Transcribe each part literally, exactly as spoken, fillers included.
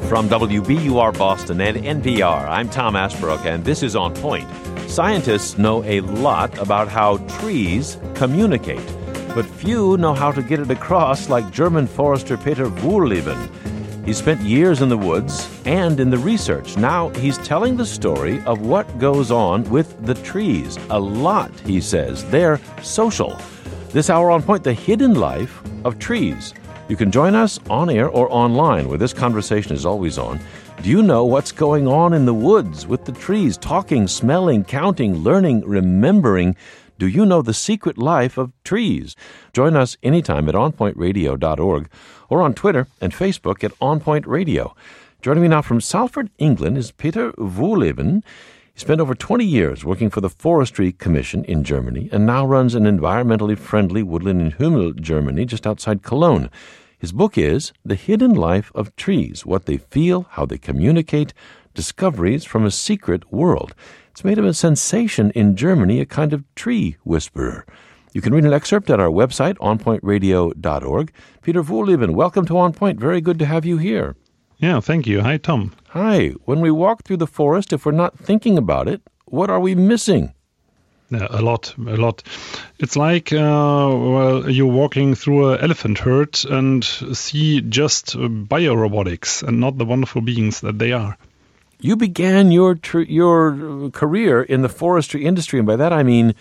From W B U R Boston and N P R, I'm Tom Asbrook, and this is On Point. Scientists know a lot about how trees communicate, but few know how to get it across like German forester Peter Wohlleben. He spent years in the woods and in the research. Now he's telling the story of what goes on with the trees. A lot, he says. They're social. This hour on Point, the hidden life of trees. You can join us on air or online, where this conversation is always on. Do you know what's going on in the woods with the trees, talking, smelling, counting, learning, remembering? Do you know the secret life of trees? Join us anytime at on point radio dot org or on Twitter and Facebook at OnPoint Radio. Joining me now from Salford, England, is Peter Wohlleben. He spent over twenty years working for the Forestry Commission in Germany and now runs an environmentally friendly woodland in Hümmel, Germany, just outside Cologne. His book is The Hidden Life of Trees, What They Feel, How They Communicate, Discoveries from a Secret World. It's made him a sensation in Germany, a kind of tree whisperer. You can read an excerpt at our website, on point radio dot org. Peter Wohlleben, welcome to On Point. Very good to have you here. Yeah, thank you. Hi, Tom. Hi. When we walk through the forest, if we're not thinking about it, what are we missing? Yeah, a lot, a lot. It's like, uh, well, you're walking through an elephant herd and see just biorobotics and not the wonderful beings that they are. You began your tr- your career in the forestry industry, and by that I mean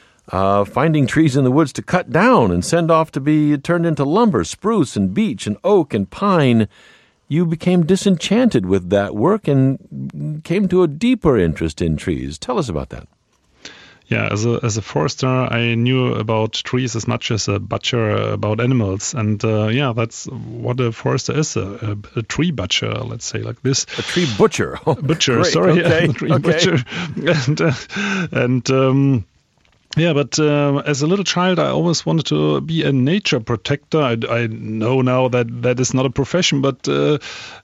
uh, finding trees in the woods to cut down and send off to be turned into lumber, spruce and beech and oak and pine. You became disenchanted with that work and came to a deeper interest in trees. Tell us about that. Yeah, as a as a forester, I knew about trees as much as a butcher about animals, and uh, yeah, that's what a forester is, a, a, a tree butcher, let's say, like this. A tree butcher. Oh, butcher, great. sorry, okay. yeah, tree okay. butcher, and uh, and. Um, Yeah, but uh, as a little child, I always wanted to be a nature protector. I, I know now that that is not a profession, but uh,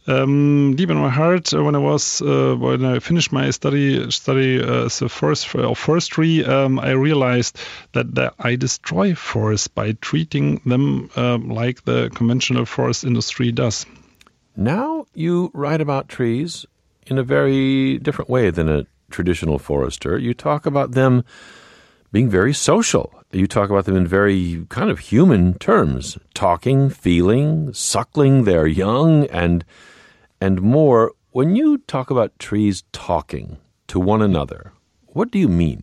um, deep in my heart, uh, when I was uh, when I finished my study study uh, as a forest of forestry, um, I realized that, that I destroy forests by treating them um, like the conventional forest industry does. Now you write about trees in a very different way than a traditional forester. You talk about them being very social. You talk about them in very kind of human terms, talking, feeling, suckling their young, and and more. When you talk about trees talking to one another, what do you mean?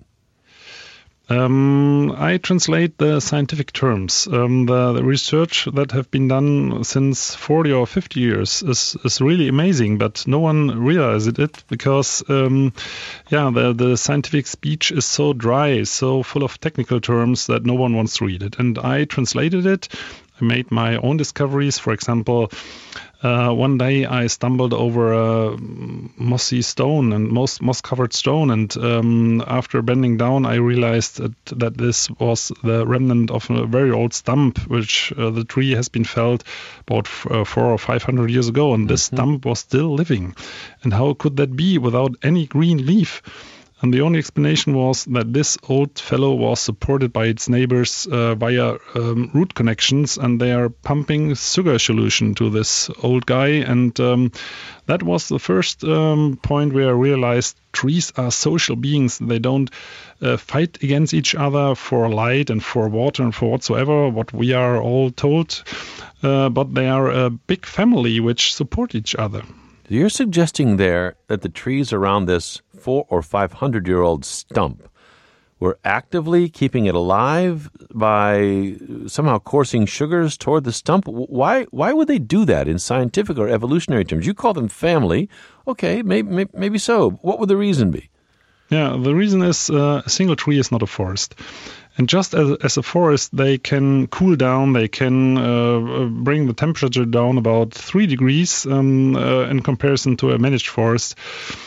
Um, I translate the scientific terms. Um, the, the research that have been done since forty or fifty years is, is really amazing, but no one realized it because, um, yeah, the, the scientific speech is so dry, so full of technical terms that no one wants to read it. And I translated it. I made my own discoveries. For example, Uh, one day I stumbled over a mossy stone and moss, moss-covered stone, and um, after bending down, I realized that, that this was the remnant of a very old stump, which uh, the tree has been felled about f- uh, four or five hundred years ago, and this mm-hmm. stump was still living. And how could that be without any green leaf? And the only explanation was that this old fellow was supported by its neighbors uh, via um, root connections, and they are pumping sugar solution to this old guy. And um, that was the first um, point where I realized trees are social beings. They don't uh, fight against each other for light and for water and for whatsoever, what we are all told, uh, but they are a big family which support each other. You're suggesting there that the trees around this four or five hundred year old stump were actively keeping it alive by somehow coursing sugars toward the stump. Why? Why would they do that in scientific or evolutionary terms? You call them family, okay? Maybe, maybe so. What would the reason be? Yeah, the reason is uh, a single tree is not a forest. And just as, as a forest, they can cool down, they can uh, bring the temperature down about three degrees um, uh, in comparison to a managed forest.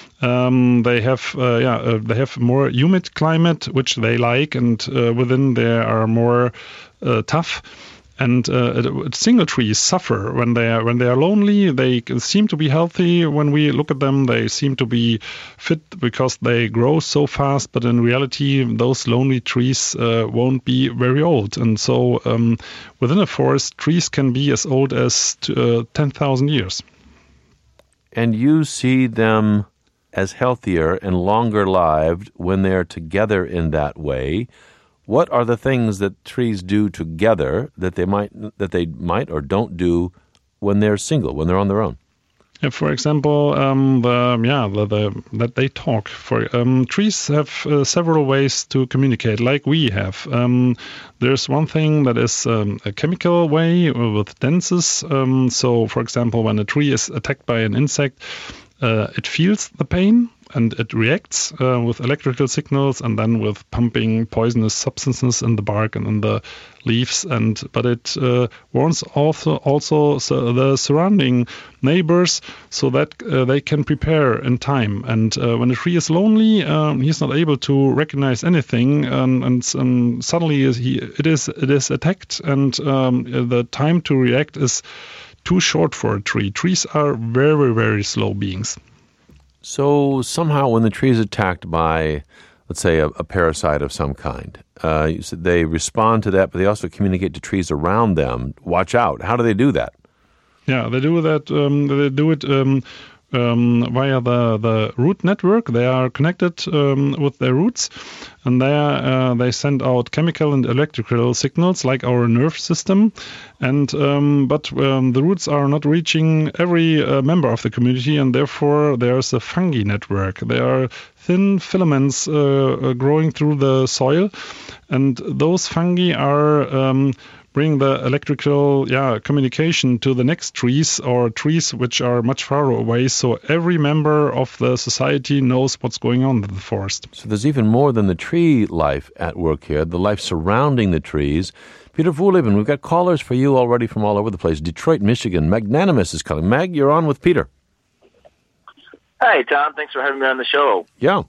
Um, they have, uh, yeah, uh, they have more humid climate, which they like, and uh, within they are more uh, tough. And uh, single trees suffer when they are when they are lonely. They seem to be healthy when we look at them. They seem to be fit because they grow so fast. But in reality, those lonely trees uh, won't be very old. And so, um, within a forest, trees can be as old as uh, ten thousand years. And you see them as healthier and longer-lived when they're together in that way. What are the things that trees do together that they might that they might or don't do when they're single, when they're on their own? Yeah, for example, um, the, yeah, the, the, that they talk. For um, trees have uh, several ways to communicate, like we have. Um, there's one thing that is um, a chemical way with dances. Um, so, for example, when a tree is attacked by an insect, uh, it feels the pain and it reacts uh, with electrical signals and then with pumping poisonous substances in the bark and in the leaves. And but it uh, warns also also so the surrounding neighbors so that uh, they can prepare in time. And uh, when a tree is lonely, um, he's not able to recognize anything, and, and um, suddenly is he it is it is attacked, and um, the time to react is too short for a tree. Trees are very very slow beings. So somehow when the tree is attacked by, let's say, a, a parasite of some kind, uh, you said they respond to that, but they also communicate to trees around them. Watch out. How do they do that? Yeah, they do that. Um, they do it um, um, via the, the root network. They are connected um, with their roots, and there uh, they send out chemical and electrical signals like our nerve system. And um, but um, the roots are not reaching every uh, member of the community, and therefore there's a fungi network. There are thin filaments uh, growing through the soil, and those fungi are um, bring the electrical yeah communication to the next trees or trees which are much far away, so every member of the society knows what's going on in the forest. So there's even more than the tree life at work here, the life surrounding the trees. Peter Wohlleben, we've got callers for you already from all over the place. Detroit, Michigan. Magnanimous is calling. Mag, you're on with Peter. Hi, Tom. Thanks for having me on the show. Yeah.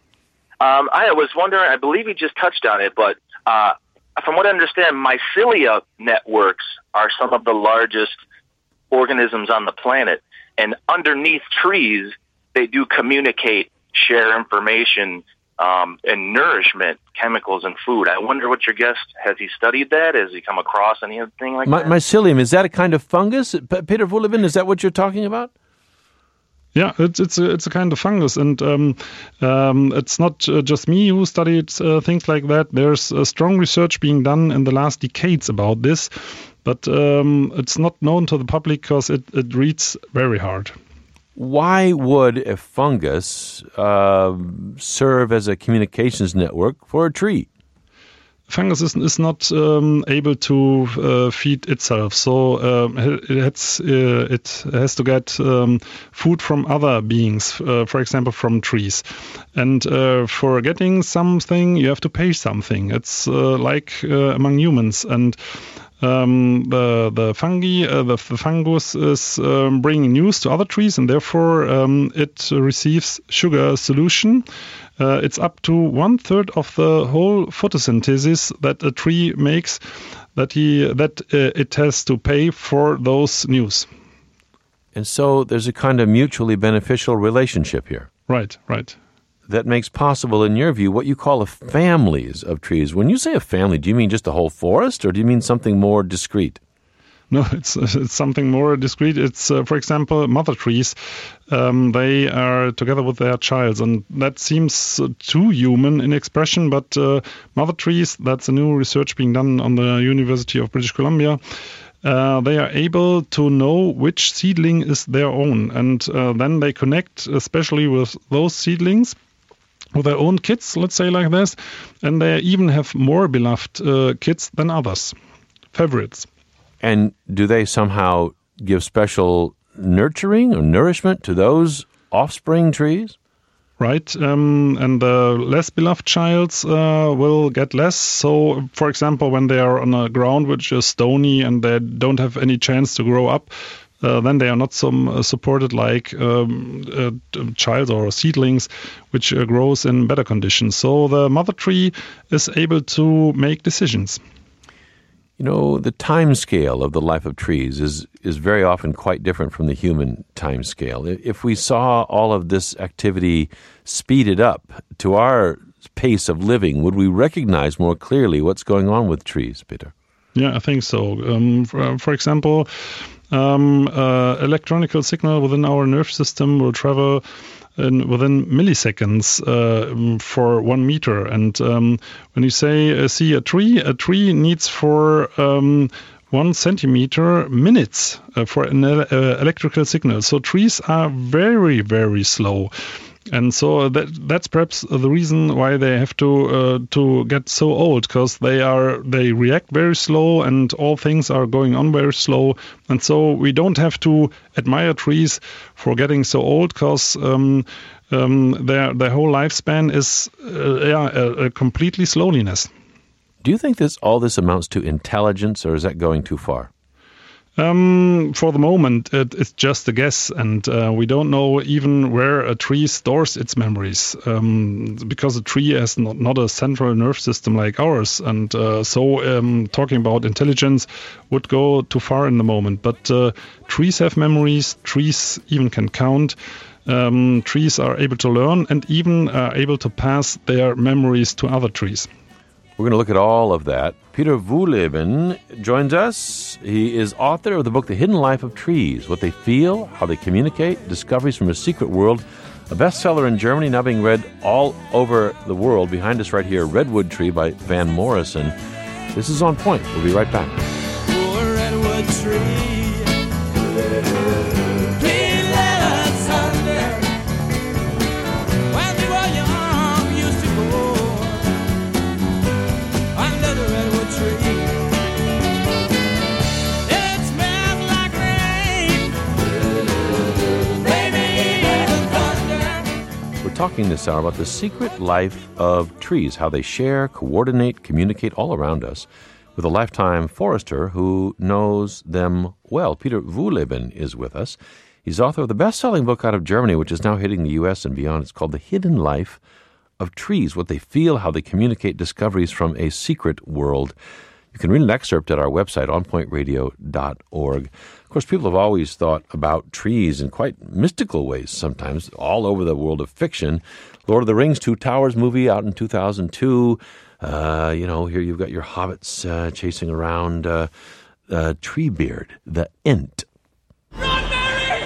Um, I was wondering, I believe you just touched on it, but uh, from what I understand, mycelia networks are some of the largest organisms on the planet. And underneath trees, they do communicate, share information, um, and nourishment, chemicals, and food. I wonder what your guest, has he studied that? Has he come across anything like My, that? Mycelium, is that a kind of fungus? P- Peter Wohlleben, is that what you're talking about? Yeah, it's it's a, it's a kind of fungus, and um, um, it's not uh, just me who studied uh, things like that. There's uh, strong research being done in the last decades about this, but um, it's not known to the public because it, it reads very hard. Why would a fungus uh, serve as a communications network for a tree? Fungus is, is not um, able to uh, feed itself, so um, it, has, uh, it has to get um, food from other beings, uh, for example, from trees. And uh, for getting something, you have to pay something. It's uh, like uh, among humans. And Um, the the fungi, uh, the, the fungus is um, bringing news to other trees, and therefore um, it receives sugar solution. Uh, it's up to one third of the whole photosynthesis that a tree makes. That he that uh, it has to pay for those news. And so there's a kind of mutually beneficial relationship here. Right, right. That makes possible, in your view, what you call a families of trees. When you say a family, do you mean just the whole forest, or do you mean something more discrete? No, it's, it's something more discrete. It's, uh, for example, mother trees. Um, they are together with their child, and that seems too human in expression, but uh, mother trees, that's a new research being done on the University of British Columbia. Uh, they are able to know which seedling is their own, and uh, then they connect, especially with those seedlings, with their own kids, let's say like this, and they even have more beloved uh, kids than others, favorites. And do they somehow give special nurturing or nourishment to those offspring trees? Right, um, and the less beloved childs uh, will get less. So, for example, when they are on a ground which is stony and they don't have any chance to grow up, uh, then they are not so uh, supported like um, uh, child or seedlings, which uh, grows in better conditions. So the mother tree is able to make decisions. You know, the time scale of the life of trees is, is very often quite different from the human time scale. If we saw all of this activity speeded up to our pace of living, would we recognize more clearly what's going on with trees, Peter? Yeah, I think so. Um, for, for example, um, uh, electronical signal within our nerve system will travel in, within milliseconds uh, for one meter. And um, when you say uh, see a tree, a tree needs for um, one centimeter minutes uh, for an uh, electrical signal. So trees are very, very slow. And so that that's perhaps the reason why they have to uh, to get so old, because they are they react very slow and all things are going on very slow. And so we don't have to admire trees for getting so old, because um, um, their their whole lifespan is uh, yeah a, a completely slowness. Do you think this all this amounts to intelligence, or is that going too far? Um, for the moment, it, it's just a guess, and uh, we don't know even where a tree stores its memories, um, because a tree has not, not a central nerve system like ours, and uh, so um, talking about intelligence would go too far in the moment. But uh, trees have memories, trees even can count, um, trees are able to learn, and even are able to pass their memories to other trees. We're going to look at all of that. Peter Wohlleben joins us. He is author of the book, The Hidden Life of Trees, What They Feel, How They Communicate, Discoveries from a Secret World, a bestseller in Germany, now being read all over the world. Behind us right here, Redwood Tree by Van Morrison. This is On Point. We'll be right back. Oh, redwood tree. Talking this hour about the secret life of trees, how they share, coordinate, communicate all around us, with a lifetime forester who knows them well. Peter Wohlleben is with us. He's author of the best-selling book out of Germany, which is now hitting the U S and beyond. It's called The Hidden Life of Trees, What They Feel, How They Communicate, Discoveries from a Secret World. You can read an excerpt at our website, on point radio dot org. Of course, people have always thought about trees in quite mystical ways sometimes, all over the world of fiction. Lord of the Rings, Two Towers movie out in two thousand two. Uh, you know, here you've got your hobbits uh, chasing around uh, uh, Treebeard, the Ent. Run, Mary!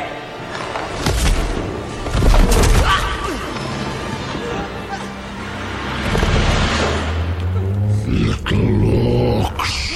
Little ox,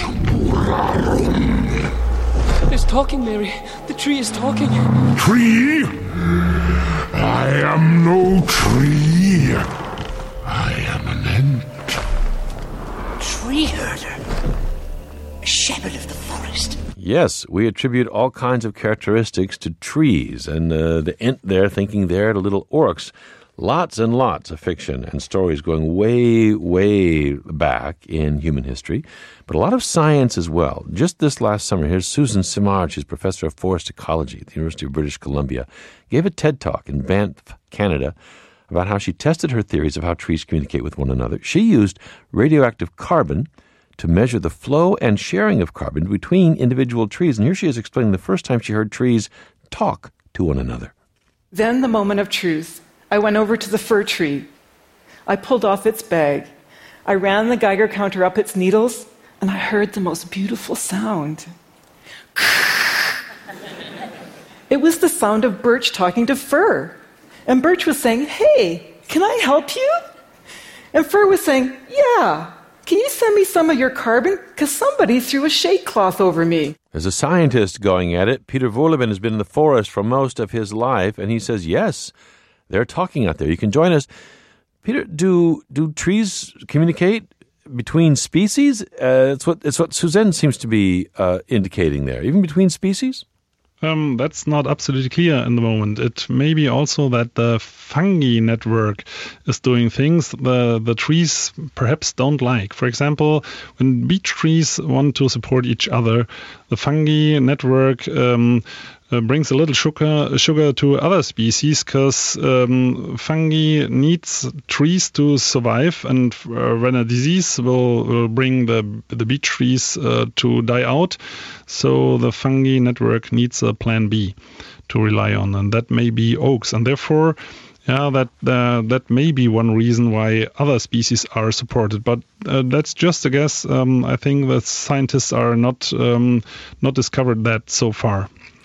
It's talking, Mary. The tree is talking. Tree? I am no tree. I am an ent. Tree herder. A shepherd of the forest. Yes, we attribute all kinds of characteristics to trees, and uh, the Ent there thinking they're the little orcs. Lots and lots of fiction and stories going way, way back in human history, but a lot of science as well. Just this last summer, here's Susan Simard. She's professor of forest ecology at the University of British Columbia. Gave a TED Talk in Banff, Canada, about how she tested her theories of how trees communicate with one another. She used radioactive carbon to measure the flow and sharing of carbon between individual trees. And here she is explaining the first time she heard trees talk to one another. Then the moment of truth. I went over to the fir tree. I pulled off its bag. I ran the Geiger counter up its needles, and I heard the most beautiful sound. It was the sound of Birch talking to Fir. And Birch was saying, "Hey, can I help you?" And Fir was saying, "Yeah, can you send me some of your carbon? Because somebody threw a shade cloth over me." As a scientist going at it, Peter Wohlleben has been in the forest for most of his life, and he says, yes, they're talking out there. You can join us. Peter, do do trees communicate between species? Uh, it's what it's what Suzanne seems to be uh, indicating there. Even between species? Um, that's not absolutely clear in the moment. It may be also that the fungi network is doing things the, the trees perhaps don't like. For example, when beech trees want to support each other, the fungi network um, uh, brings a little sugar, sugar to other species, because um, fungi needs trees to survive, and uh, when a disease will, will bring the, the beech trees uh, to die out, so the fungi network needs a plan B to rely on, and that may be oaks. And therefore, yeah, that uh, that may be one reason why other species are supported. But uh, that's just a guess. Um, I think that scientists are not um, not discovered that so far.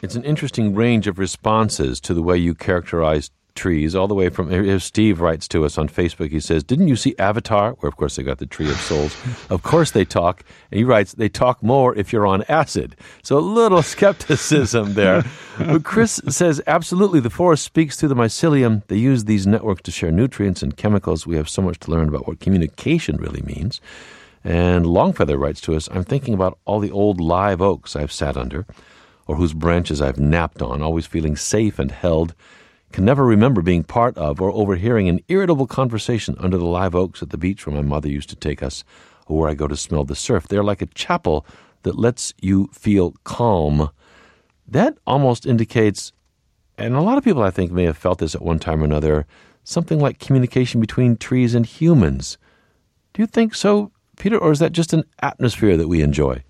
It's an interesting range of responses to the way you characterize trees, all the way from, here Steve writes to us on Facebook. He says, didn't you see Avatar? Where, of course, they got the Tree of Souls. Of course they talk. And he writes, they talk more if you're on acid. So a little skepticism there. But Chris says, absolutely, the forest speaks through the mycelium. They use these networks to share nutrients and chemicals. We have so much to learn about what communication really means. And Longfeather writes to us, I'm thinking about all the old live oaks I've sat under, or whose branches I've napped on, always feeling safe and held. Can never remember being part of or overhearing an irritable conversation under the live oaks at the beach where my mother used to take us, or where I go to smell the surf. They're like a chapel that lets you feel calm. That almost indicates, and a lot of people I think may have felt this at one time or another, something like communication between trees and humans. Do you think so, Peter, or is that just an atmosphere that we enjoy?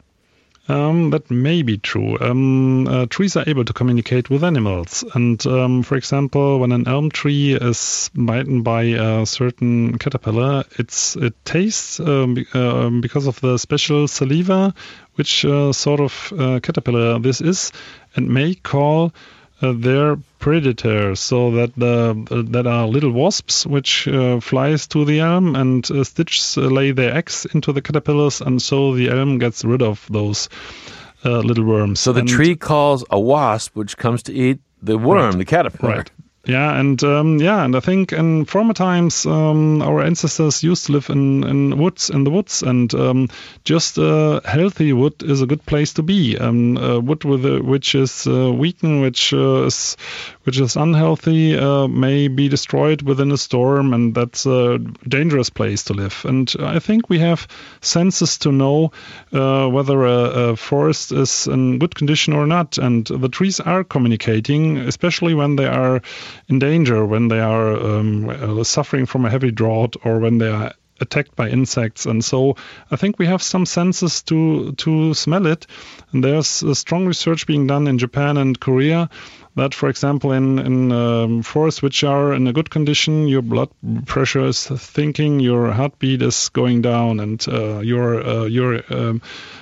Um, that may be true. Um, uh, trees are able to communicate with animals. And, um, for example, when an elm tree is bitten by a certain caterpillar, it's, it tastes um, uh, because of the special saliva, which uh, sort of uh, caterpillar this is, and may call uh, their predator. So that the uh, that are little wasps which uh, flies to the elm and uh, stitch uh, lay their eggs into the caterpillars, and so the elm gets rid of those uh, little worms. So the and tree calls a wasp which comes to eat the worm, right, the caterpillar. Right. Yeah, and um, yeah, and I think in former times um, our ancestors used to live in, in woods, in the woods, and um, just uh, healthy wood is a good place to be. Um, uh, wood with a, which is uh, weakened, which uh, is which is unhealthy, uh, may be destroyed within a storm, and that's a dangerous place to live. And I think we have senses to know uh, whether a, a forest is in good condition or not. And the trees are communicating, especially when they are in danger, when they are um, uh, suffering from a heavy drought, or when they are attacked by insects. And so I think we have some senses to to smell it. And there's a strong research being done in Japan and Korea that, for example, in, in um, forests which are in a good condition, your blood pressure is thinking, your heartbeat is going down, and uh, your uh, your um,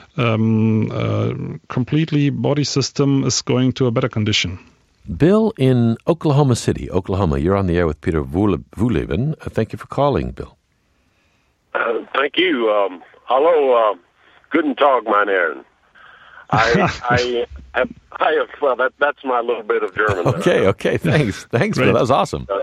um, uh, completely body system is going to a better condition. Bill in Oklahoma City, Oklahoma. You're on the air with Peter Wohlleben. Uh, thank you for calling, Bill. Uh, thank you. Um, hello, uh, guten Tag, mein Herren. I, I, I, I have, well, that, that's my little bit of German. Okay, okay, thanks. Thanks, Bill. That was awesome. Uh,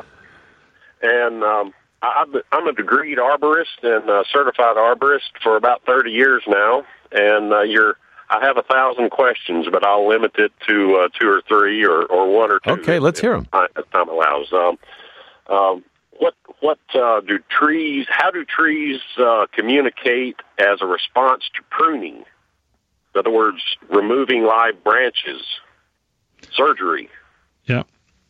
and um, I, I'm a degreed arborist and a certified arborist for about thirty years now. And uh, you're, I have a thousand questions, but I'll limit it to uh, two or three or, or one or two. Okay, let's hear them. As time allows. Um, um, what what uh, do trees? How do trees uh, communicate as a response to pruning? In other words, removing live branches, surgery. Yeah.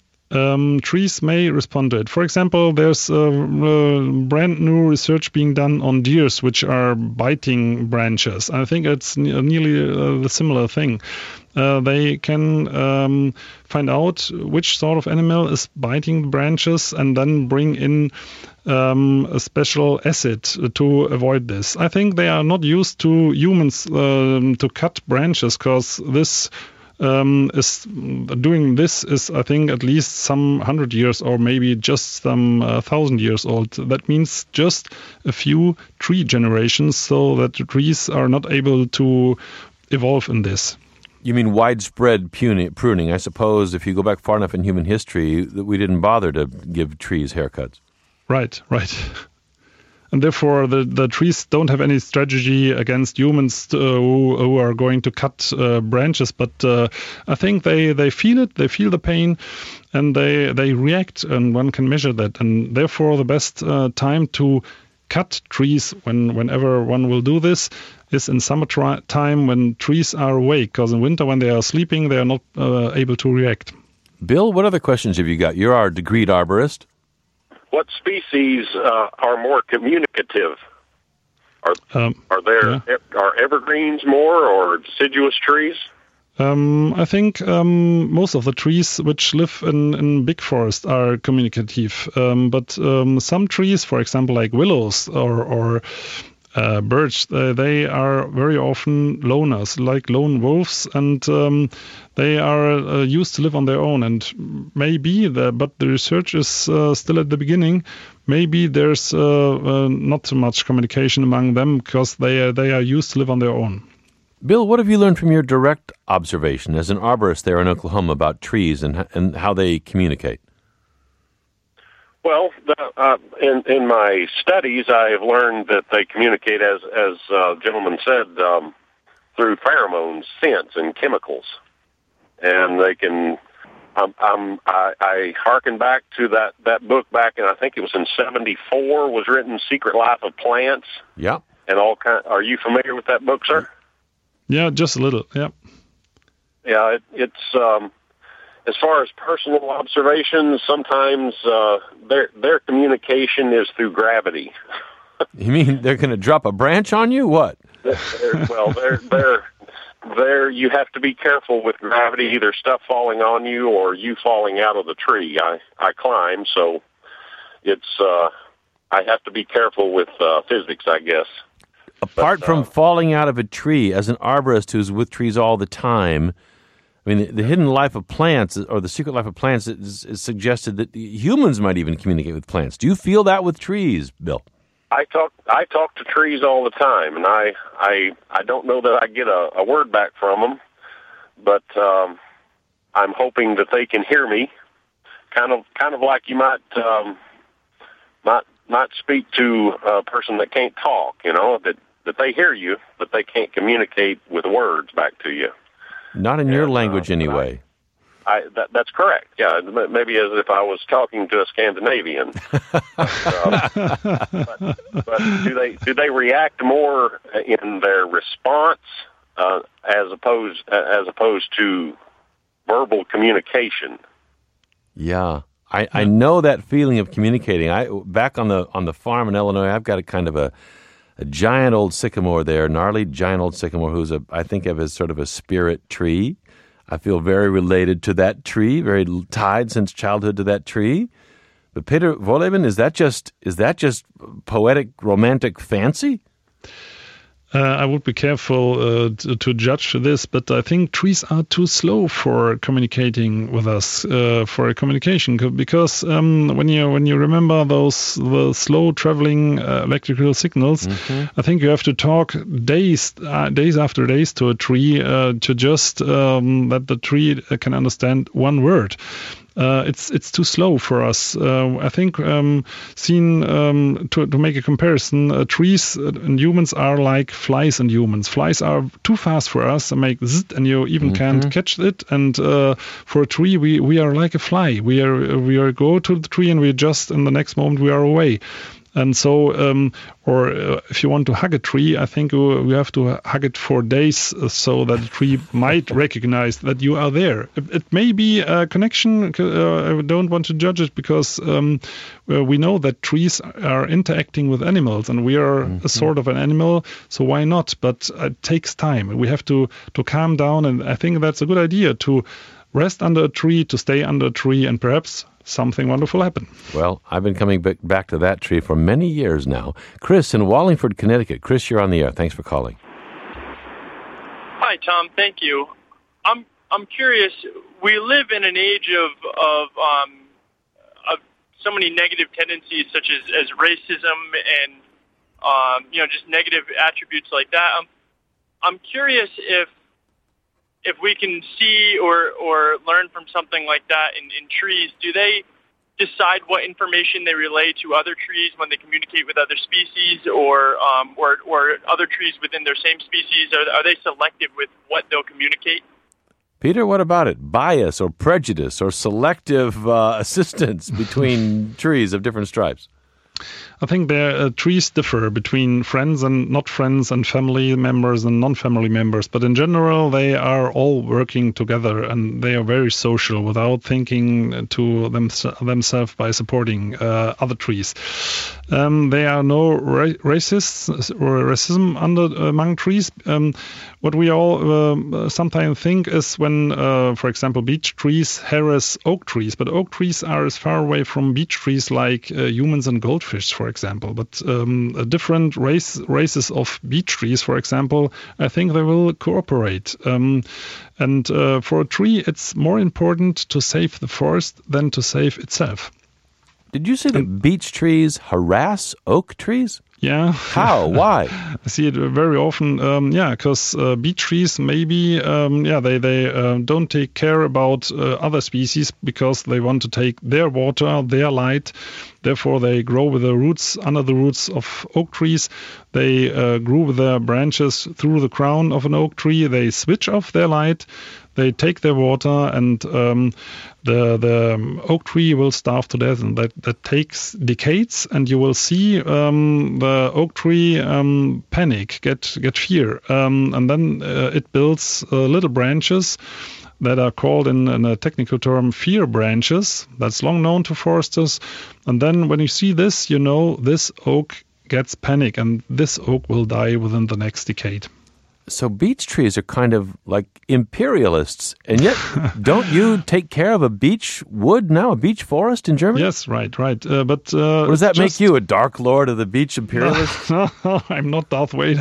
Um, trees may respond to it. For example, there's uh, uh, brand new research being done on deers which are biting branches. I think it's ne- nearly uh, the similar thing. Uh, they can um, find out which sort of animal is biting the branches and then bring in um, a special acid to avoid this. I think they are not used to humans um, to cut branches, because this Um, is doing this is, I think, at least some hundred years or maybe just some uh, thousand years old. That means just a few tree generations, so that the trees are not able to evolve in this. You mean widespread pruning? I suppose if you go back far enough in human history, that we didn't bother to give trees haircuts. Right, right. And therefore, the, the trees don't have any strategy against humans uh, who, who are going to cut uh, branches. But uh, I think they, they feel it, they feel the pain, and they, they react, and one can measure that. And therefore, the best uh, time to cut trees, when whenever one will do this, is in summer tri- time when trees are awake. Because in winter, when they are sleeping, they are not uh, able to react. Bill, what other questions have you got? You're our degreed arborist. What species uh, are more communicative? Are um, are there yeah. are evergreens more or deciduous trees? Um, I think um, most of the trees which live in, in big forests are communicative. Um, but um, some trees, for example, like willows or or Uh, birds, uh, they are very often loners, like lone wolves, and um, they are uh, used to live on their own. And maybe, the, but the research is uh, still at the beginning, maybe there's uh, uh, not so much communication among them because they, uh, they are used to live on their own. Bill, what have you learned from your direct observation as an arborist there in Oklahoma about trees and, and how they communicate? Well, the, uh, in in my studies, I have learned that they communicate, as as uh, gentleman said, um, through pheromones, scents, and chemicals, and they can. Um, um, I, I hearken back to that, that book back, and I think it was in seventy-four. Was written "Secret Life of Plants." Yeah, and all kind. Are you familiar with that book, sir? Yeah, just a little. Yeah. Yeah, it, it's. Um, As far as personal observations, sometimes uh, their their communication is through gravity. You mean they're going to drop a branch on you? What? they're, well, they're they're there. You have to be careful with gravity, either stuff falling on you or you falling out of the tree. I I climb, so it's uh, I have to be careful with uh, physics, I guess. Apart but, from uh, falling out of a tree, as an arborist who's with trees all the time, I mean, the, the hidden life of plants, or the secret life of plants, is, is suggested that humans might even communicate with plants. Do you feel that with trees, Bill? I talk. I talk to trees all the time, and I, I, I don't know that I get a, a word back from them, but um, I'm hoping that they can hear me. Kind of, kind of like you might, um, might, might speak to a person that can't talk. You know, that that they hear you, but they can't communicate with words back to you. Not in your and, language, uh, anyway. I, that, that's correct. Yeah, maybe as if I was talking to a Scandinavian. uh, but, but do they do they react more in their response uh, as opposed as opposed to verbal communication? Yeah, I, I know that feeling of communicating. I back on the on the farm in Illinois, I've got a kind of a. A giant old sycamore there, gnarly giant old sycamore, who's a I think of as sort of a spirit tree. I feel very related to that tree, very tied since childhood to that tree. But Peter Wohlleben, is that just is that just poetic, romantic fancy? Uh, I would be careful uh, to, to judge this, but I think trees are too slow for communicating with us, uh, for a communication, because um, when you when you remember those the slow traveling uh, electrical signals, mm-hmm. I think you have to talk days uh, days after days to a tree uh, to just um, that the tree can understand one word. Uh, it's it's too slow for us. Uh, I think um, seen um, to to make a comparison, uh, trees and humans are like flies and humans. Flies are too fast for us and make zzz, and you even mm-hmm. can't catch it. And uh, for a tree, we, we are like a fly. We are we are go to the tree and we just in the next moment we are away. And so, um, or uh, if you want to hug a tree, I think we have to hug it for days so that the tree might recognize that you are there. It, it may be a connection. Uh, I don't want to judge it because um, we know that trees are interacting with animals and we are mm-hmm. a sort of an animal. So why not? But it takes time. We have to, to calm down. And I think that's a good idea to rest under a tree, to stay under a tree, and perhaps something wonderful happen. Well, I've been coming back to that tree for many years now. Chris in Wallingford, Connecticut. Chris, you're on the air. Thanks for calling. Hi, Tom. Thank you. I'm I'm curious. We live in an age of of um, of so many negative tendencies, such as, as racism and um, you know just negative attributes like that. I'm I'm curious if. If we can see or, or learn from something like that in, in trees, do they decide what information they relay to other trees when they communicate with other species or um, or, or other trees within their same species? Are, are they selective with what they'll communicate? Peter, what about it? Bias or prejudice or selective uh, assistance between trees of different stripes? I think their uh, trees differ between friends and not friends and family members and non-family members. But in general, they are all working together and they are very social without thinking to them, themselves by supporting uh, other trees. Um, there are no ra- racists or racism under among trees. Um, what we all uh, sometimes think is when, uh, for example, beech trees harass oak trees. But oak trees are as far away from beech trees like uh, humans and goldfish. redfish, for example. But um, a different race races of beech trees, for example, I think they will cooperate. Um, and uh, for a tree, it's more important to save the forest than to save itself. Did you say that beech trees harass oak trees? Yeah. How? Why? I see it very often. Um, yeah, because uh, beech trees maybe, um, yeah, they they uh, don't take care about uh, other species because they want to take their water, their light. Therefore, they grow with the roots under the roots of oak trees. They uh, grew with their branches through the crown of an oak tree. They switch off their light. They take their water, and um, the the oak tree will starve to death, and that, that takes decades. And you will see um, the oak tree um, panic, get get fear, um, and then uh, it builds uh, little branches that are called in, in a technical term fear branches. That's long known to foresters. And then when you see this, you know this oak gets panic, and this oak will die within the next decade. So beech trees are kind of like imperialists, and yet don't you take care of a beech wood now, a beech forest in Germany? Yes, right, right. Uh, but uh, what does that just... make you, a dark lord of the beech imperialists? No, no, I'm not Darth Vader.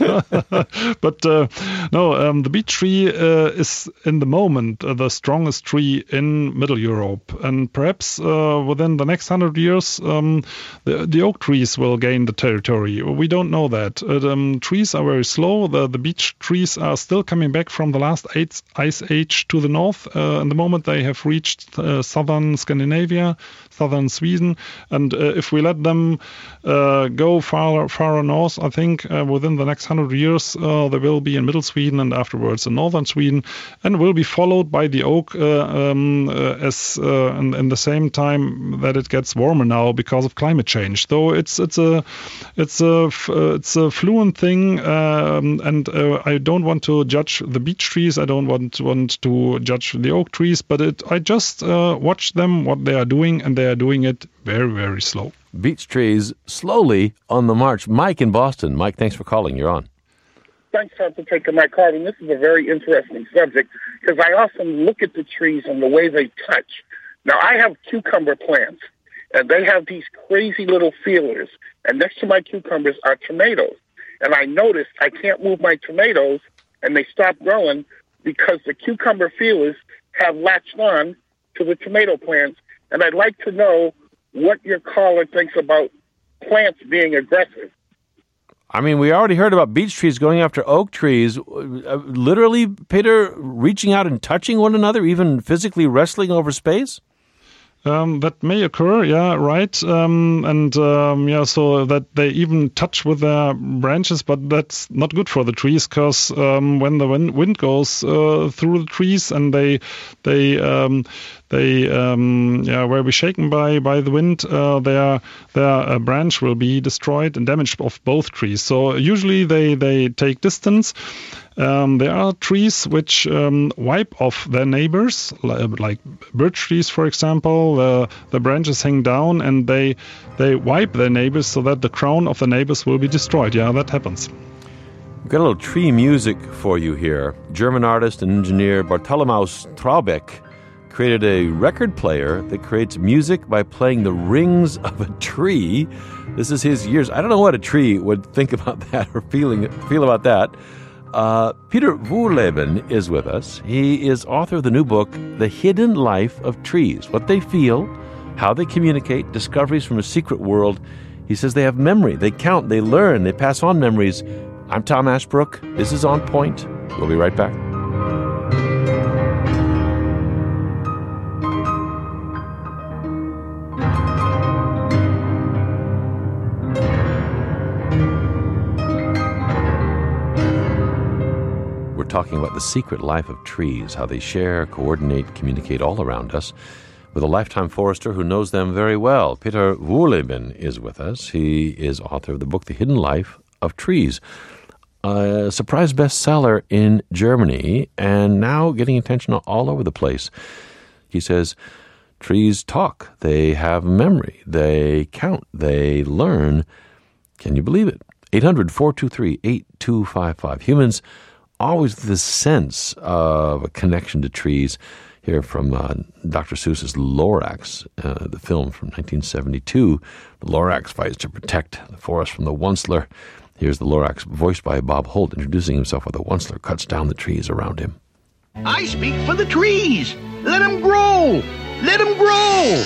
But uh, no, um, the beech tree uh, is in the moment uh, the strongest tree in Middle Europe, and perhaps uh, within the next hundred years, um, the, the oak trees will gain the territory. We don't know that. Uh, um, trees are very slow. The, the beech trees are still coming back from the last ice age to the north. Uh, in the moment they have reached uh, southern Scandinavia, southern Sweden, and uh, if we let them uh, go far far north, I think uh, within the next hundred years uh, they will be in middle Sweden and afterwards in northern Sweden, and will be followed by the oak uh, um, uh, as uh, in, in the same time that it gets warmer now because of climate change. Though it's it's a it's a it's a fluent thing, um, and uh, I don't want to judge the beech trees. I don't want want to judge the oak trees, but it, I just uh, watch them, what they are doing, and they are doing it very, very slow. Beech trees slowly on the march. Mike in Boston. Mike, thanks for calling. You're on. Thanks for taking my call, and this is a very interesting subject because I often look at the trees and the way they touch. Now, I have cucumber plants, and they have these crazy little feelers, and next to my cucumbers are tomatoes. And I noticed I can't move my tomatoes, and they stop growing because the cucumber feelers have latched on to the tomato plants. And I'd like to know what your caller thinks about plants being aggressive. I mean, we already heard about beech trees going after oak trees. Uh, literally, Peter, reaching out and touching one another, even physically wrestling over space? Um, that may occur, yeah, right. Um, and um, yeah, so that they even touch with their branches, but that's not good for the trees because um, when the wind, wind goes uh, through the trees and they they um, they um, yeah will be shaken by by the wind, uh, their their uh, branch will be destroyed and damaged of both trees. So usually they they take distance. Um, there are trees which um, wipe off their neighbors, like birch trees, for example. The, the branches hang down and they they wipe their neighbors so that the crown of the neighbors will be destroyed. Yeah, that happens. We've got a little tree music for you here. German artist and engineer Bartholomaus Traubeck created a record player that creates music by playing the rings of a tree. This is his years. I don't know what a tree would think about that or feeling feel about that. Uh, Peter Wohlleben is with us. He is author of the new book, The Hidden Life of Trees, what they feel, how they communicate, discoveries from a secret world. He says they have memory, they count, they learn, they pass on memories. I'm Tom Ashbrook. This is On Point. We'll be right back. Talking about the secret life of trees, how they share, coordinate, communicate all around us, with a lifetime forester who knows them very well. Peter Wohlleben is with us. He is author of the book, The Hidden Life of Trees, a surprise bestseller in Germany, and now getting attention all over the place. He says, trees talk, they have memory, they count, they learn. Can you believe it? eight hundred, four two three, eight two five five. Humans always this sense of a connection to trees. Here from uh, Doctor Seuss's Lorax, uh, the film from nineteen seventy-two. The Lorax fights to protect the forest from the Once-ler. Here's the Lorax, voiced by Bob Holt, introducing himself while the Once-ler cuts down the trees around him. I speak for the trees. Let them grow. Let them grow.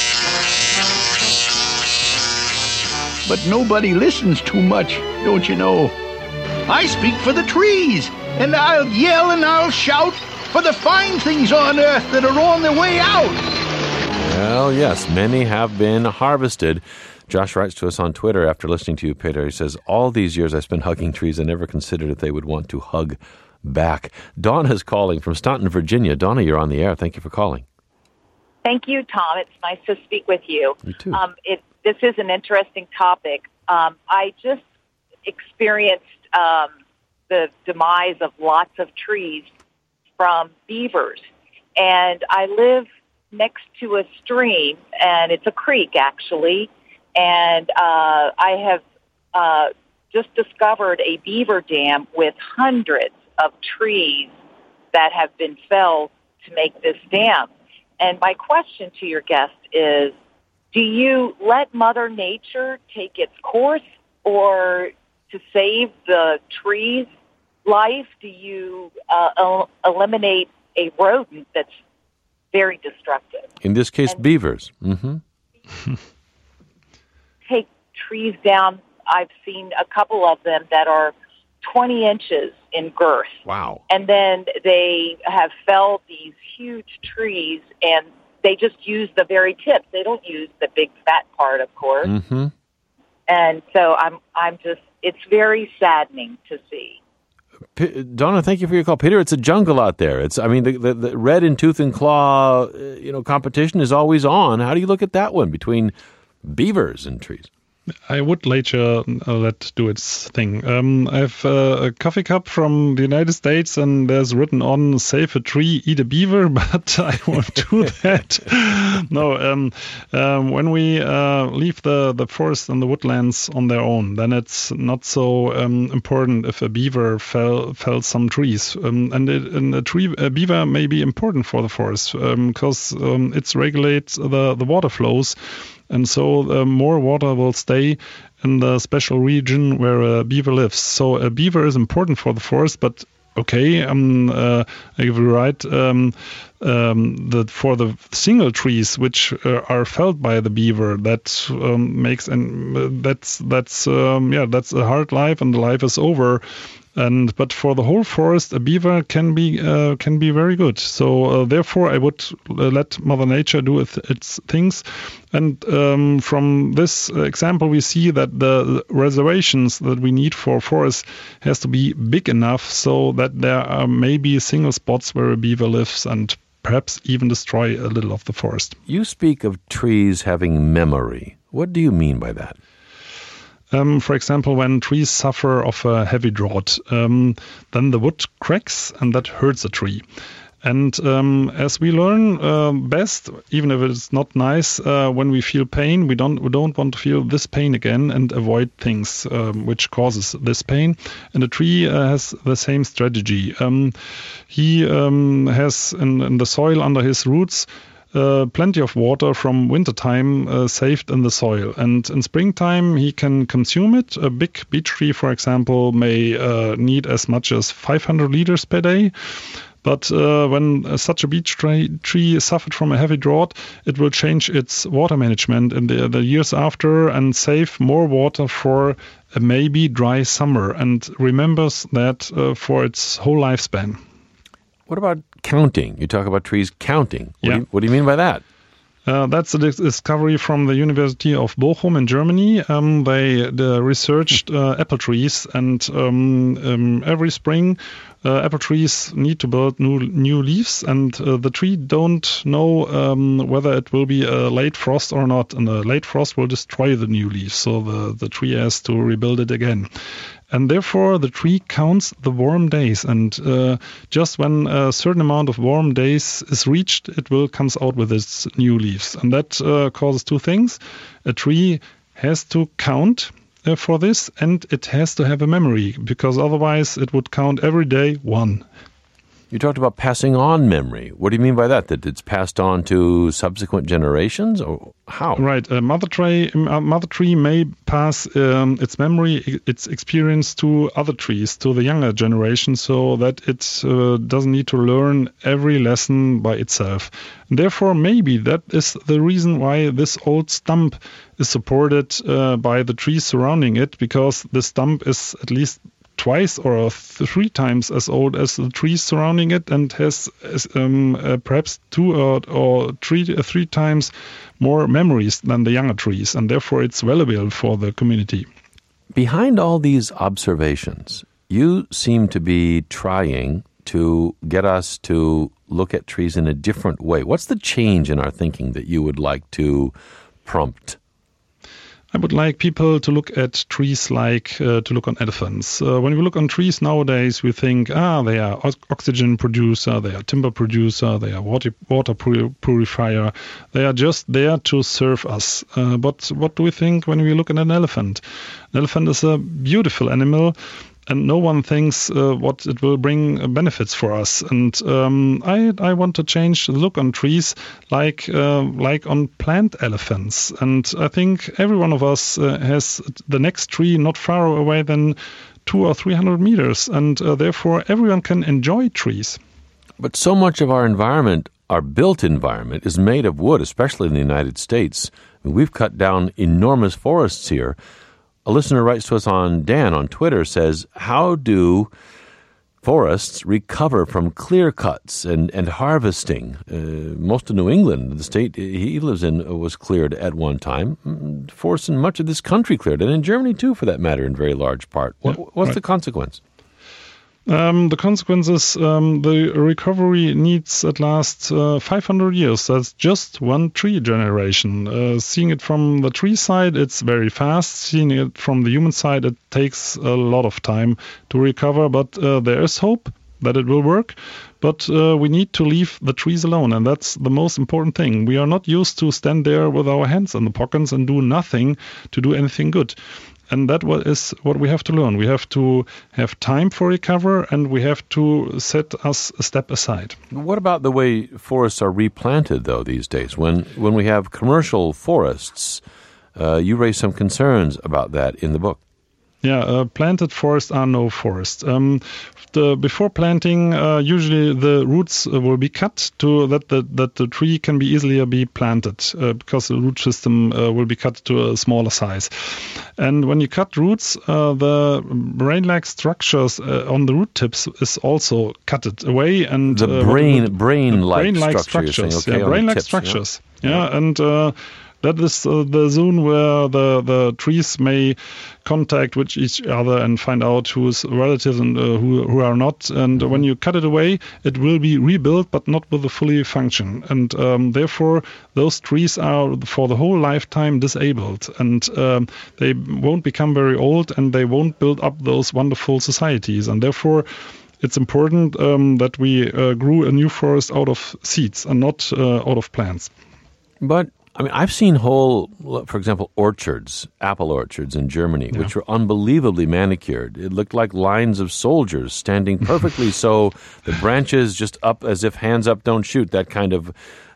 But nobody listens too much, don't you know? I speak for the trees, and I'll yell and I'll shout for the fine things on earth that are on their way out. Well, yes, many have been harvested. Josh writes to us on Twitter after listening to you, Peter. He says, all these years I spent hugging trees, I never considered if they would want to hug back. Donna is calling from Staunton, Virginia. Donna, you're on the air. Thank you for calling. Thank you, Tom. It's nice to speak with you. You too. Um, it, this is an interesting topic. Um, I just experienced um, the demise of lots of trees from beavers. And I live next to a stream, and it's a creek, actually. And uh, I have uh, just discovered a beaver dam with hundreds of trees that have been felled to make this dam. And my question to your guest is, do you let Mother Nature take its course, or to save the trees' life, do you uh, el- eliminate a rodent that's very destructive? In this case, and beavers. Mm-hmm. Take trees down. I've seen a couple of them that are twenty inches in girth. Wow. And then they have felled these huge trees, and they just use the very tips. They don't use the big fat part, of course. Mm-hmm. And so I'm, I'm just, it's very saddening to see. P- Donna, thank you for your call. Peter, it's a jungle out there. It's, I mean, the, the, the red in tooth and claw, uh, you know, competition is always on. How do you look at that one between beavers and trees? I would later uh, let do its thing. Um, I have uh, a coffee cup from the United States, and there's written on "Save a tree, eat a beaver," but I won't do that. No, um, um, when we uh, leave the, the forest and the woodlands on their own, then it's not so um, important if a beaver fell fell some trees. Um, and, it, and a tree a beaver may be important for the forest because um, um, it regulates the, the water flows. And so uh, more water will stay in the special region where a beaver lives. So a beaver is important for the forest, but okay, um, uh, I give you right, um, um, that for the single trees which uh, are felled by the beaver, that um, makes and uh, that's that's um, yeah that's a hard life, and the life is over. And but for the whole forest, a beaver can be uh, can be very good. So uh, therefore, I would uh, let Mother Nature do its, its things. And um, from this example, we see that the reservations that we need for forests has to be big enough so that there are maybe single spots where a beaver lives and perhaps even destroy a little of the forest. You speak of trees having memory. What do you mean by that? Um, for example, when trees suffer of a heavy drought, um, then the wood cracks, and that hurts a tree. And um, as we learn uh, best, even if it's not nice, uh, when we feel pain, we don't we don't want to feel this pain again and avoid things um, which causes this pain. And a tree uh, has the same strategy. Um, he um, has in, in the soil under his roots Uh, plenty of water from wintertime uh, saved in the soil. And in springtime, he can consume it. A big beech tree, for example, may uh, need as much as five hundred liters per day. But uh, when uh, such a beech tree, tree suffered from a heavy drought, it will change its water management in the, the years after and save more water for a maybe dry summer, and remembers that uh, for its whole lifespan. What about counting? You talk about trees counting. What, yeah. do, you, what do you mean by that? Uh, that's a discovery from the University of Bochum in Germany. Um, they, they researched uh, apple trees, and um, um, every spring uh, apple trees need to build new new leaves, and uh, the tree don't know um, whether it will be a late frost or not, and a late frost will destroy the new leaves, so the, the tree has to rebuild it again. And therefore, the tree counts the warm days. And uh, just when a certain amount of warm days is reached, it will comes out with its new leaves. And that uh, causes two things. A tree has to count uh, for this, and it has to have a memory, because otherwise it would count every day one. You talked about passing on memory. What do you mean by that? That it's passed on to subsequent generations, or how? Right. A mother tree, a mother tree may pass um, its memory, its experience to other trees, to the younger generation, so that it uh, doesn't need to learn every lesson by itself. And therefore, maybe that is the reason why this old stump is supported uh, by the trees surrounding it, because the stump is at least twice or three times as old as the trees surrounding it, and has um, uh, perhaps two or, or three uh, three times more memories than the younger trees, and therefore it's valuable for the community. Behind all these observations, you seem to be trying to get us to look at trees in a different way. What's the change in our thinking that you would like to prompt? I would like people to look at trees like uh, to look on elephants. Uh, when we look on trees nowadays, we think, ah, they are oxygen producer, they are timber producer, they are water, water pur- purifier. They are just there to serve us. Uh, but what do we think when we look at an elephant? An elephant is a beautiful animal, and no one thinks uh, what it will bring uh, benefits for us. And um, I I want to change the look on trees like uh, like on plant elephants. And I think every one of us uh, has the next tree not far away than two or three hundred meters, and uh, therefore everyone can enjoy trees. But so much of our environment, our built environment, is made of wood, especially in the United States. I mean, we've cut down enormous forests here. A listener writes to us on Dan on Twitter, says, how do forests recover from clear cuts and, and harvesting? Uh, most of New England, the state he lives in, was cleared at one time. Forests in much of this country cleared, and in Germany too, for that matter, in very large part. What, Yeah, what's right. the consequence? Um, the consequences, um, the recovery needs at last uh, five hundred years. That's just one tree generation. Uh, seeing it from the tree side, it's very fast. Seeing it from the human side, it takes a lot of time to recover, but uh, there is hope that it will work. But uh, we need to leave the trees alone, and that's the most important thing. We are not used to stand there with our hands in the pockets and do nothing to do anything good. And that is what we have to learn. We have to have time for recover, and we have to set us a step aside. What about the way forests are replanted, though, these days? When when we have commercial forests, uh, you raise some concerns about that in the book. Yeah, uh, planted forests are no forest. Um, the, before planting, uh, usually the roots uh, will be cut to that the, that the tree can be easily be planted uh, because the root system uh, will be cut to a smaller size. And when you cut roots, uh, the brain-like structures uh, on the root tips is also cutted away. And the uh, brain the, brain-like, the brain-like structure, structures, okay, yeah, on brain-like tips, structures, yeah, yeah, yeah. and. Uh, That is uh, the zone where the, the trees may contact with each other and find out who's relatives and uh, who, who are not. And when you cut it away, it will be rebuilt, but not with a fully function. And um, therefore, those trees are for the whole lifetime disabled. And um, they won't become very old, and they won't build up those wonderful societies. And therefore, it's important um, that we uh, grew a new forest out of seeds and not uh, out of plants. But I mean, I've seen whole, for example, orchards, apple orchards in Germany, yeah. which were unbelievably manicured. It looked like lines of soldiers standing perfectly so, the branches just up as if hands up, don't shoot, that kind of...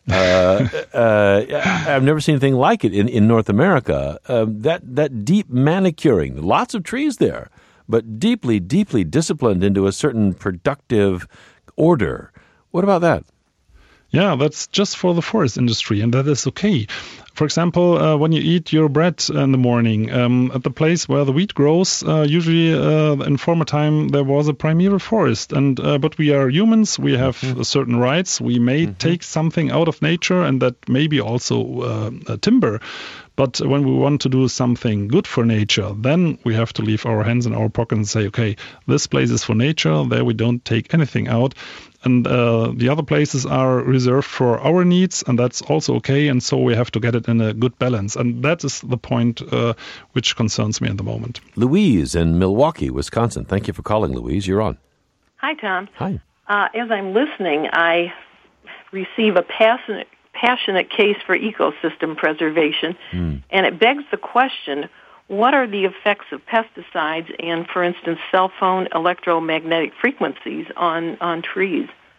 uh, uh, I've never seen anything like it in, in North America. Uh, that, that deep manicuring, lots of trees there, but deeply, deeply disciplined into a certain productive order. What about that? Yeah, that's just for the forest industry, and that is okay. For example, uh, when you eat your bread in the morning, um, at the place where the wheat grows, uh, usually uh, in former time there was a primeval forest. And uh, but we are humans, we have mm-hmm. certain rights. We may mm-hmm. take something out of nature, and that may be also uh, timber. But when we want to do something good for nature, then we have to leave our hands in our pocket and say, okay, this place is for nature. There we don't take anything out. And uh, the other places are reserved for our needs, and that's also okay. And so we have to get it in a good balance. And that is the point uh, which concerns me at the moment. Louise in Milwaukee, Wisconsin. Thank you for calling, Louise. You're on. Hi, Tom. Hi. Uh, as I'm listening, I receive a passionate, passionate case for ecosystem preservation, mm. and it begs the question, what are the effects of pesticides and, for instance, cell phone electromagnetic frequencies on, on trees?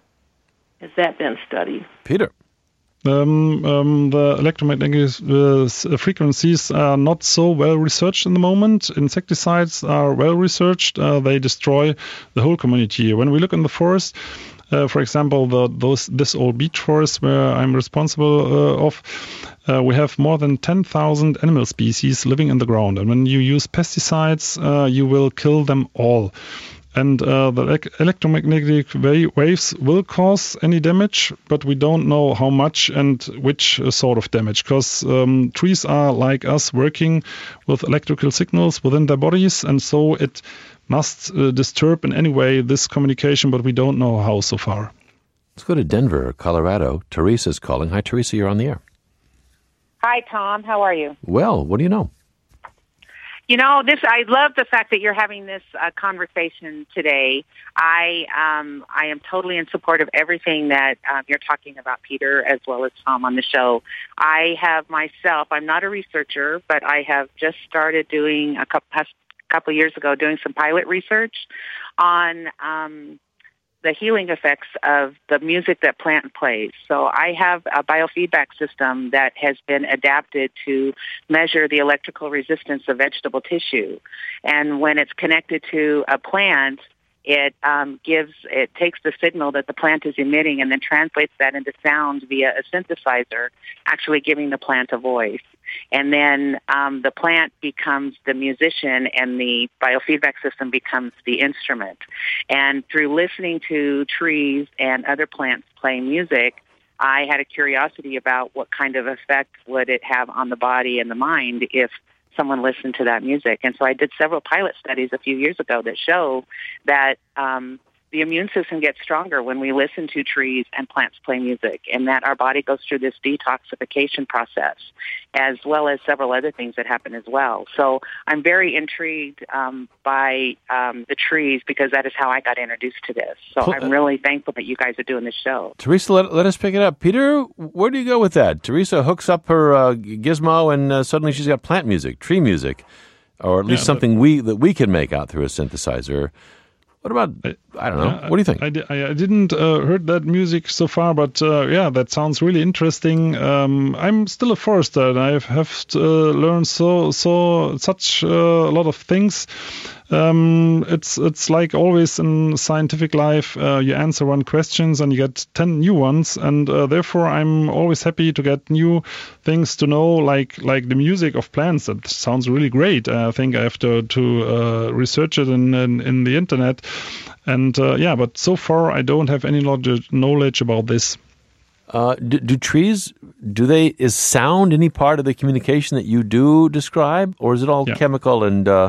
has that been studied? Peter. Um, um, the electromagnetic uh, frequencies are not so well researched in the moment. Insecticides are well researched. Uh, they destroy the whole community. When we look in the forest, uh, for example, the, those this old beech forest where I'm responsible uh, of, uh, we have more than ten thousand animal species living in the ground. And when you use pesticides, uh, you will kill them all. And uh, the elec- electromagnetic wa- waves will cause any damage, but we don't know how much and which uh, sort of damage, because um, trees are like us, working with electrical signals within their bodies, and so it must uh, disturb in any way this communication, but we don't know how so far. Let's go to Denver, Colorado. Teresa's calling. Hi, Teresa, you're on the air. Hi, Tom. How are you? Well, what do you know? You know, this. I love the fact that you're having this uh, conversation today. I um, I am totally in support of everything that um, you're talking about, Peter, as well as Tom on the show. I have myself. I'm not a researcher, but I have just started doing a couple past couple years ago doing some pilot research on um, the healing effects of the music that plant plays. So I have a biofeedback system that has been adapted to measure the electrical resistance of vegetable tissue. And when it's connected to a plant, it um, gives, it takes the signal that the plant is emitting and then translates that into sound via a synthesizer, actually giving the plant a voice. And then um, the plant becomes the musician and the biofeedback system becomes the instrument. And through listening to trees and other plants play music, I had a curiosity about what kind of effect would it have on the body and the mind if someone listened to that music. And so I did several pilot studies a few years ago that show that um, the immune system gets stronger when we listen to trees and plants play music, and that our body goes through this detoxification process, as well as several other things that happen as well. So I'm very intrigued um, by um, the trees because that is how I got introduced to this. So I'm really thankful that you guys are doing this show. Teresa, let, let us pick it up. Peter, where do you go with that? Teresa hooks up her uh, gizmo and uh, suddenly she's got plant music, tree music, or at least yeah, something we that we can make out through a synthesizer. What about, I don't know, yeah, what do you think? I, I, I didn't uh, heard that music so far, but uh, yeah, that sounds really interesting. Um, I'm still a forester, and I have to, uh, learned so so such uh, a lot of things. Um, it's it's like always in scientific life, uh, you answer one questions and you get ten new ones, and uh, therefore I'm always happy to get new things to know, like like the music of plants. That sounds really great. I think I have to to uh, research it in, in in the internet, and uh, yeah, but so far I don't have any knowledge knowledge about this. Uh, do, do trees, do they, is sound any part of the communication that you do describe, or is it all yeah. chemical and uh,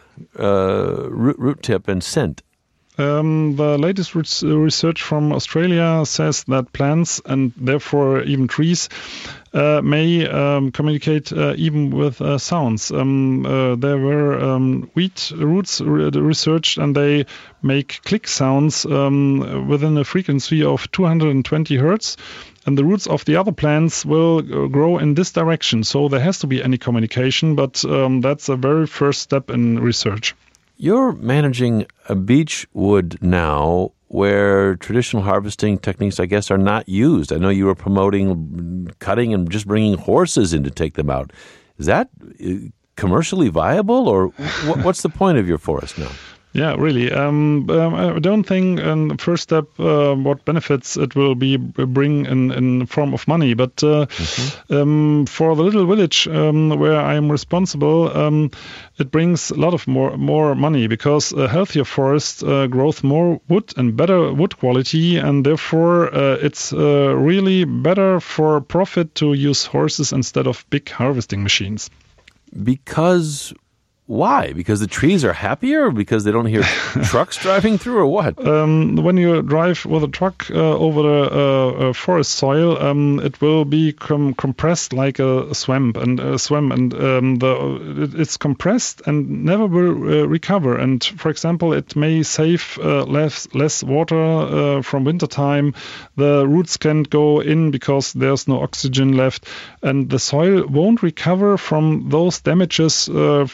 uh, root, root tip and scent? Um, the latest re- research from Australia says that plants, and therefore even trees, uh, may um, communicate uh, even with uh, sounds. Um, uh, there were um, wheat roots re- researched, and they make click sounds um, within a frequency of two hundred twenty hertz. And the roots of the other plants will grow in this direction. So there has to be any communication, but um, that's a very first step in research. You're managing a beech wood now where traditional harvesting techniques, I guess, are not used. I know you were promoting cutting and just bringing horses in to take them out. Is that commercially viable, or what's the point of your forest now? Yeah, really. Um, um, I don't think in the first step uh, what benefits it will be bring in, in the form of money. But uh, mm-hmm. um, for the little village um, where I'm responsible, um, it brings a lot of more more money because a healthier forest uh, grows more wood and better wood quality, and therefore uh, it's uh, really better for profit to use horses instead of big harvesting machines. Because... Why? Because the trees are happier? Or because they don't hear trucks driving through, or what? Um, when you drive with a truck uh, over the uh, uh, forest soil, um, it will be com- compressed like a swamp and a swamp, and um, the it, it's compressed and never will uh, recover. And for example, it may save uh, less less water uh, from winter time. The roots can't go in because there's no oxygen left, and the soil won't recover from those damages uh, from machines.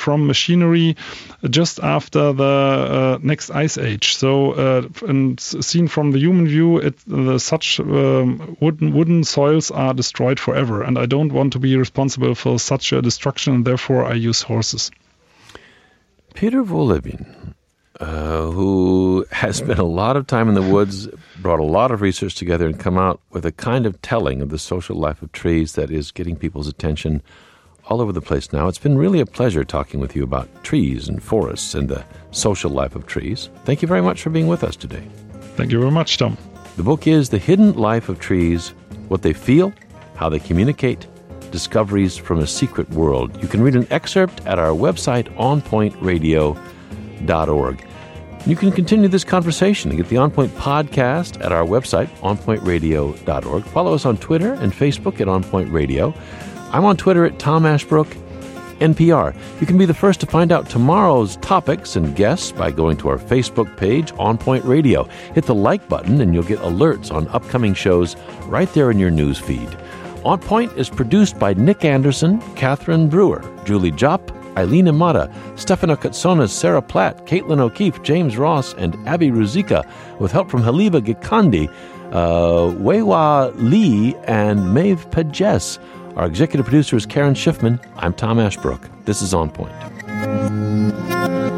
machinery just after the uh, next ice age. So, uh, and seen from the human view, it, uh, such um, wooden, wooden soils are destroyed forever. And I don't want to be responsible for such a destruction, and therefore I use horses. Peter Wohlleben, uh, who has spent a lot of time in the woods, brought a lot of research together, and come out with a kind of telling of the social life of trees that is getting people's attention all over the place now. It's been really a pleasure talking with you about trees and forests and the social life of trees. Thank you very much for being with us today. Thank you very much, Tom. The book is The Hidden Life of Trees, What They Feel, How They Communicate, Discoveries from a Secret World. You can read an excerpt at our website, on point radio dot org. You can continue this conversation and get the On Point podcast at our website, on point radio dot org. Follow us on Twitter and Facebook at On Point Radio. I'm on Twitter at Tom Ashbrook, N P R. You can be the first to find out tomorrow's topics and guests by going to our Facebook page, On Point Radio. Hit the like button and you'll get alerts on upcoming shows right there in your news feed. On Point is produced by Nick Anderson, Catherine Brewer, Julie Jopp, Eileen Amata, Stefano Katsonas, Sarah Platt, Caitlin O'Keefe, James Ross, and Abby Ruzika, with help from Haliba Gikandi, uh, Weiwa Lee, and Maeve Pages. Our executive producer is Karen Schiffman. I'm Tom Ashbrook. This is On Point.